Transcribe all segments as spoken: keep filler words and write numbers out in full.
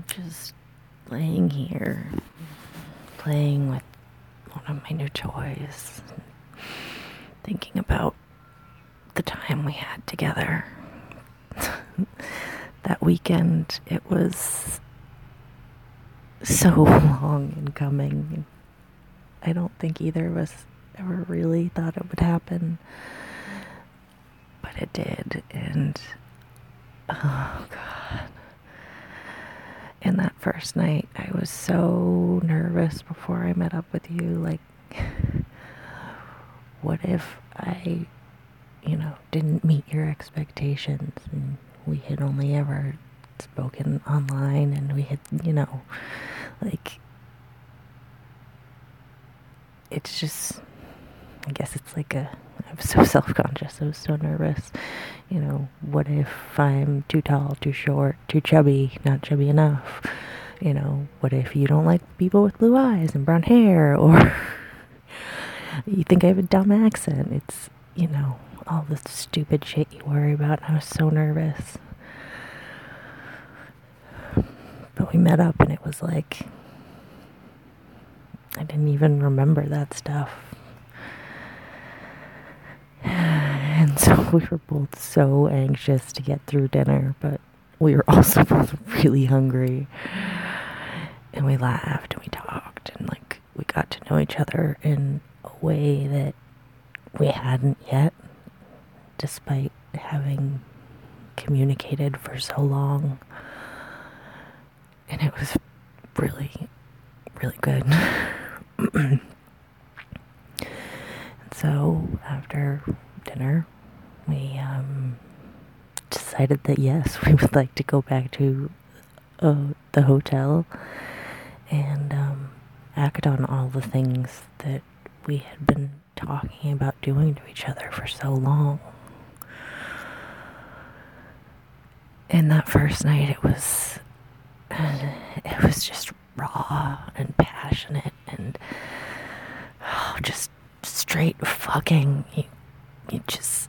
just laying here, playing with one of my new toys, thinking about the time we had together. That weekend, it was so long in coming. I don't think either of us ever really thought it would happen, but it did. And oh God, and that first night I was so nervous before I met up with you. Like, what if I, you know, didn't meet your expectations, and we had only ever spoken online, and we had, you know, like, it's just, I guess it's like a, I was so self-conscious, I was so nervous. You know, what if I'm too tall, too short, too chubby, not chubby enough? You know, what if you don't like people with blue eyes and brown hair, or you think I have a dumb accent? It's, you know, all the stupid shit you worry about, and I was so nervous. But we met up, and it was like, I didn't even remember that stuff. And so we were both so anxious to get through dinner, but we were also both really hungry. And we laughed and we talked, and like we got to know each other in a way that we hadn't yet, despite having communicated for so long. And it was really, really good. And so after dinner, we um, decided that yes, we would like to go back to uh, the hotel and um, act on all the things that we had been talking about doing to each other for so long. And that first night, it was, it was just raw and passionate and oh, just straight fucking. You, you just,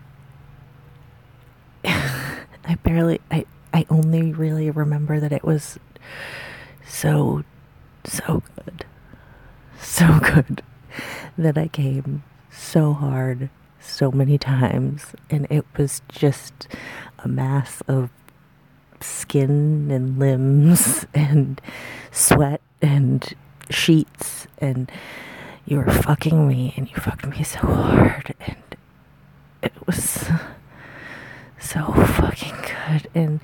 I barely, I, I only really remember that it was so, so good, so good, that I came so hard so many times, and it was just a mass of skin and limbs and sweat and sheets, and you were fucking me, and you fucked me so hard, and it was so fucking good, and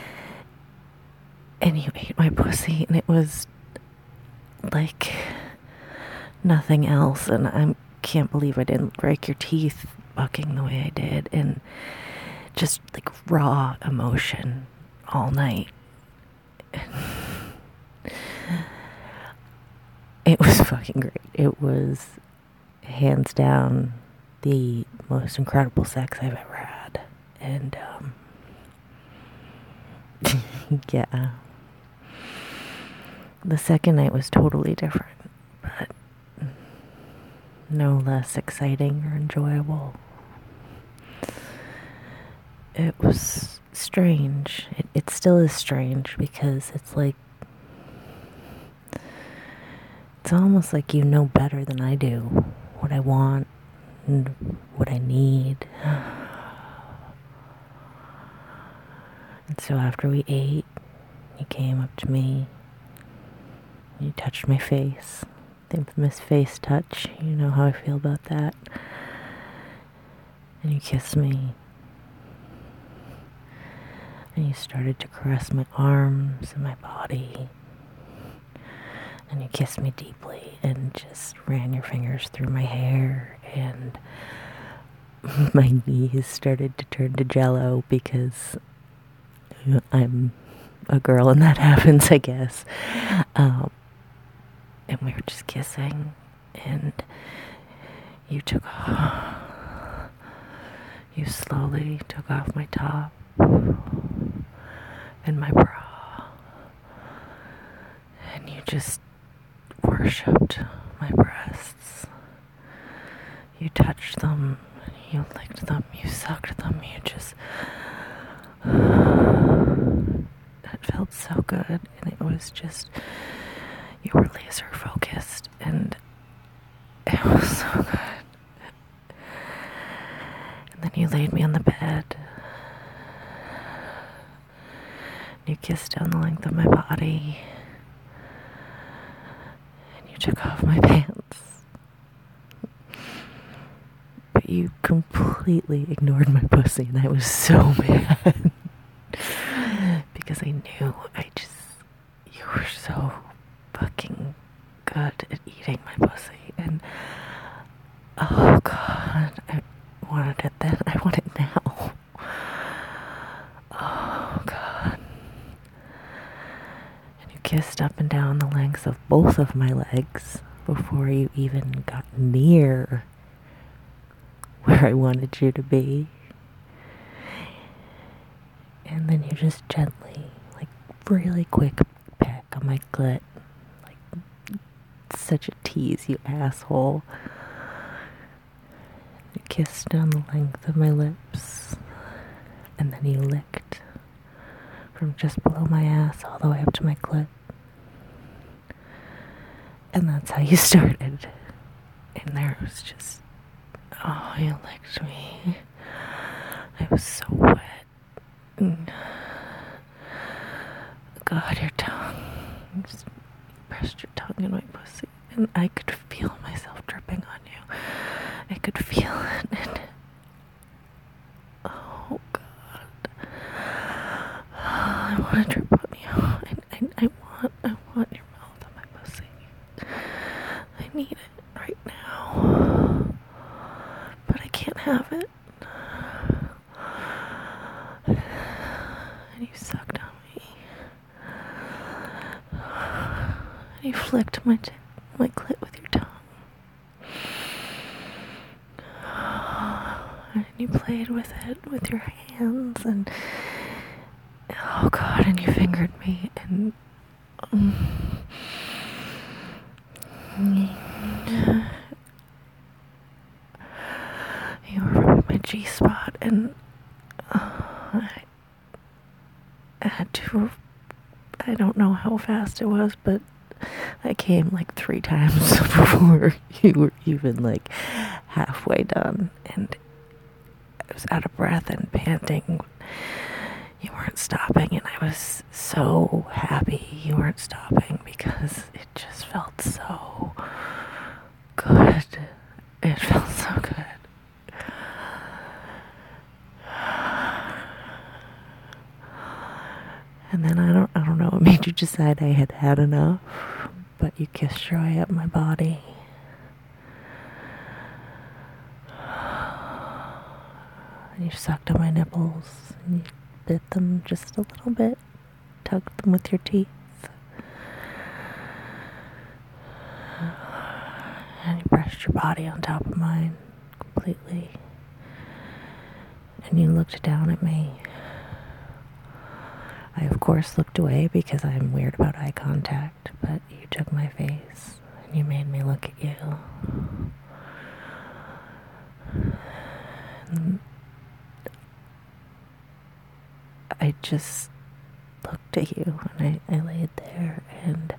and you ate my pussy, and it was like nothing else, and I can't believe I didn't break your teeth fucking the way I did, and just like raw emotion all night. It was fucking great. It was hands down the most incredible sex I've ever had. And um yeah. The second night was totally different, but no less exciting or enjoyable. It was strange. It, it still is strange, because it's like, it's almost like you know better than I do what I want and what I need. And so after we ate, you came up to me, you touched my face, the infamous face touch. You know how I feel about that. And you kissed me. And you started to caress my arms and my body. And you kissed me deeply and just ran your fingers through my hair, and my knees started to turn to jello, because I'm a girl and that happens, I guess. Um, and we were just kissing, and you took off, you slowly took off my top and my bra, and you just worshipped my breasts. You touched them, you licked them, you sucked them, you just, it felt felt so good, and it was just, you were laser focused, and it was so good. And then you laid me on the bed. You kissed down the length of my body. And you took off my pants. But you completely ignored my pussy, and I was so mad. Because I knew I just, you were so fucking good at eating my pussy. And, oh God, I wanted it then. I want it now. Oh God. And you kissed up and down the lengths of both of my legs before you even got near where I wanted you to be. And then you just gently, like really quick peck on my clit. Like, such a tease, you asshole. You kissed down the length of my lips. And then you licked from just below my ass all the way up to my clit. And that's how you started. And there was just, oh, you licked me. I was so wet. God, your tongue. You just pressed your tongue in my pussy. And I could feel myself dripping on you. I could feel it. And oh, God. I want to drip on you. I, I, I want, I want your mouth on my pussy. I need it right now. But I can't have it. And you sucked on me. And you flicked my t- my clit with your tongue. And you played with it with your hands, and oh God, and you fingered me, and um, you were rubbing my G-spot, and uh, I had to, I don't know how fast it was, but I came like three times before you were even like halfway done, and I was out of breath and panting. You weren't stopping, and I was so happy you weren't stopping because it just felt so good. It felt so good. And then I don't I don't know what made you decide I had had enough, but you kissed your way up my body. And you sucked on my nipples, and you bit them just a little bit, tugged them with your teeth. And you brushed your body on top of mine completely. And you looked down at me. I, of course, looked away because I'm weird about eye contact, but you took my face and you made me look at you. And I just looked at you, and I, I laid there, and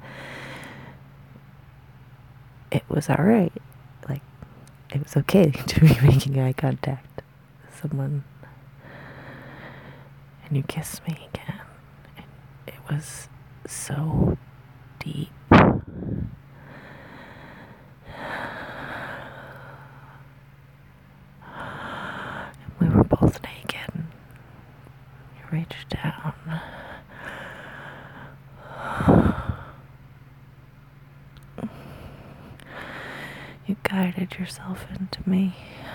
it was alright. Like, it was okay to be making eye contact with someone. And you kissed me again. It was so deep. We were both naked. You reached down. You guided yourself into me.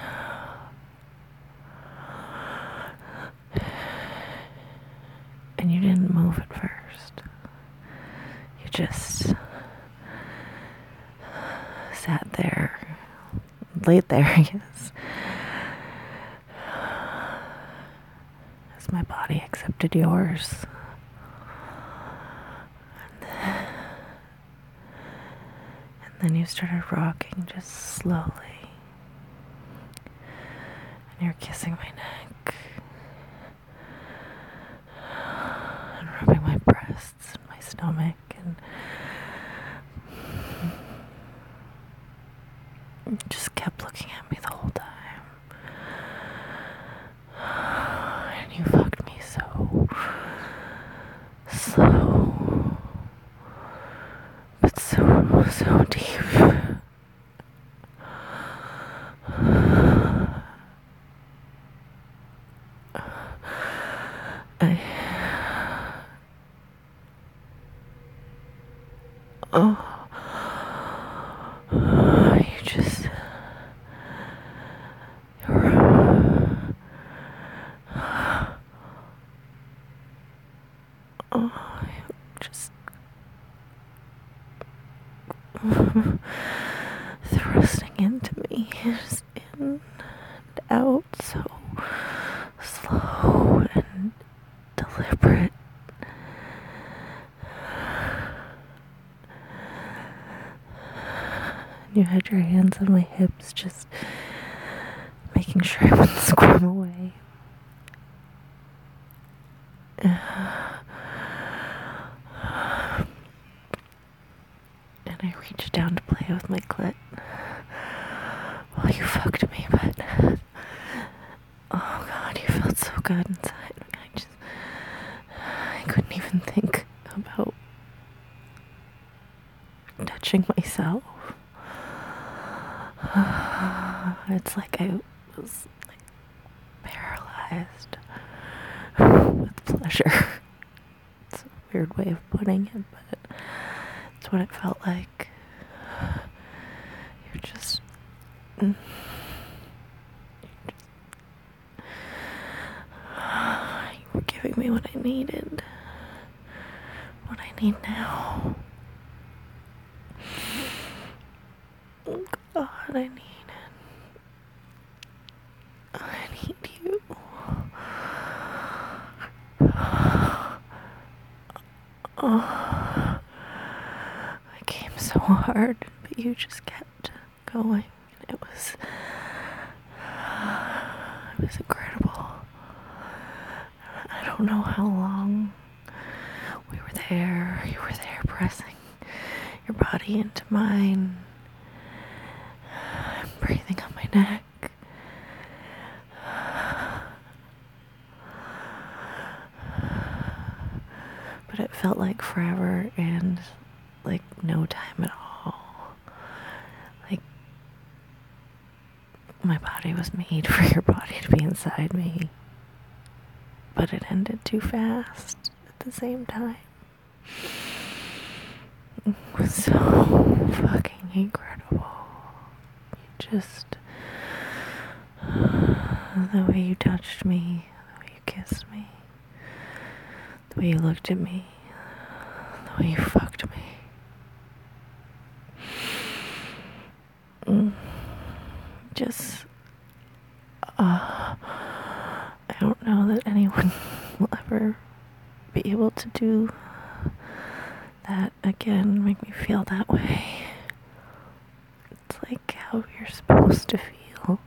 And you didn't move at first. You just sat there, laid there, I guess, as my body accepted yours. And then you started rocking just slowly. And you're kissing my neck. And rubbing my breasts. Oh, you just, you're, oh, just thrusting into me, just in and out, so slow and deliberate. You had your hands on my hips, just making sure I wouldn't squirm away. And I reached down to play with my clit while you fucked me, but oh god, you felt so good inside me. I just, I couldn't even think about touching myself. It's like I was like paralyzed with pleasure. It's a weird way of putting it, but it's what it felt like. You're just, you're just you were giving me what I needed, what I need now. Oh God, I need it. I need you. Oh, I came so hard, but you just kept going. It was, it was incredible. I don't know how long we were there. You were there pressing your body into mine, breathing on my neck. But it felt like forever and like no time at all. Like my body was made for your body to be inside me. But it ended too fast at the same time. It was so fucking incredible. You just, the way you touched me, the way you kissed me, the way you looked at me, the way you fucked me. Mm. Just, uh, I don't know that anyone will ever be able to do that again, make me feel that way. It's like how you're supposed to feel.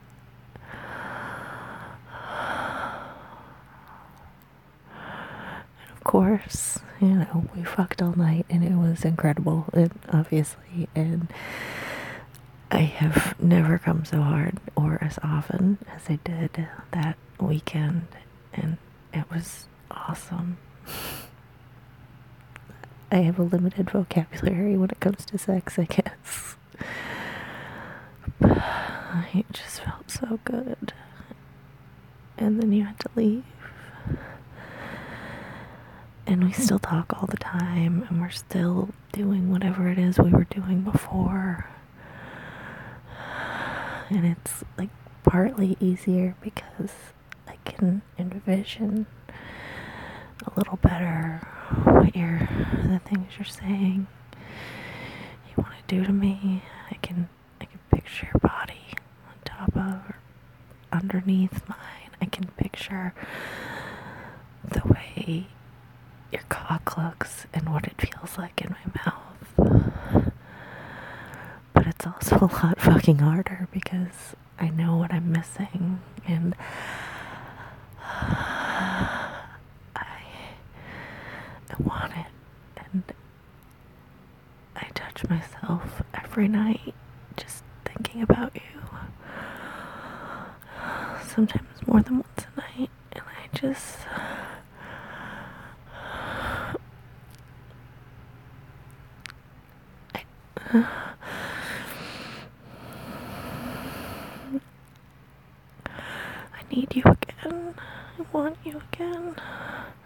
And of course, you know, we fucked all night and it was incredible, and obviously, and I have never come so hard or as often as I did that weekend, and it was awesome. I have a limited vocabulary when it comes to sex, I guess. But it just felt so good. And then you had to leave. And we still talk all the time, and we're still doing whatever it is we were doing before. And it's like partly easier because I can envision a little better what you're, the things you're saying you want to do to me. I can, I can picture your body on top of or underneath mine. I can picture the way your cock looks and what it feels like in my mouth. But it's also a lot fucking harder because I know what I'm missing, and I, I want it, and I touch myself every night just thinking about you. Sometimes more than once a night, and I just, I, uh, I need you again. I want you again.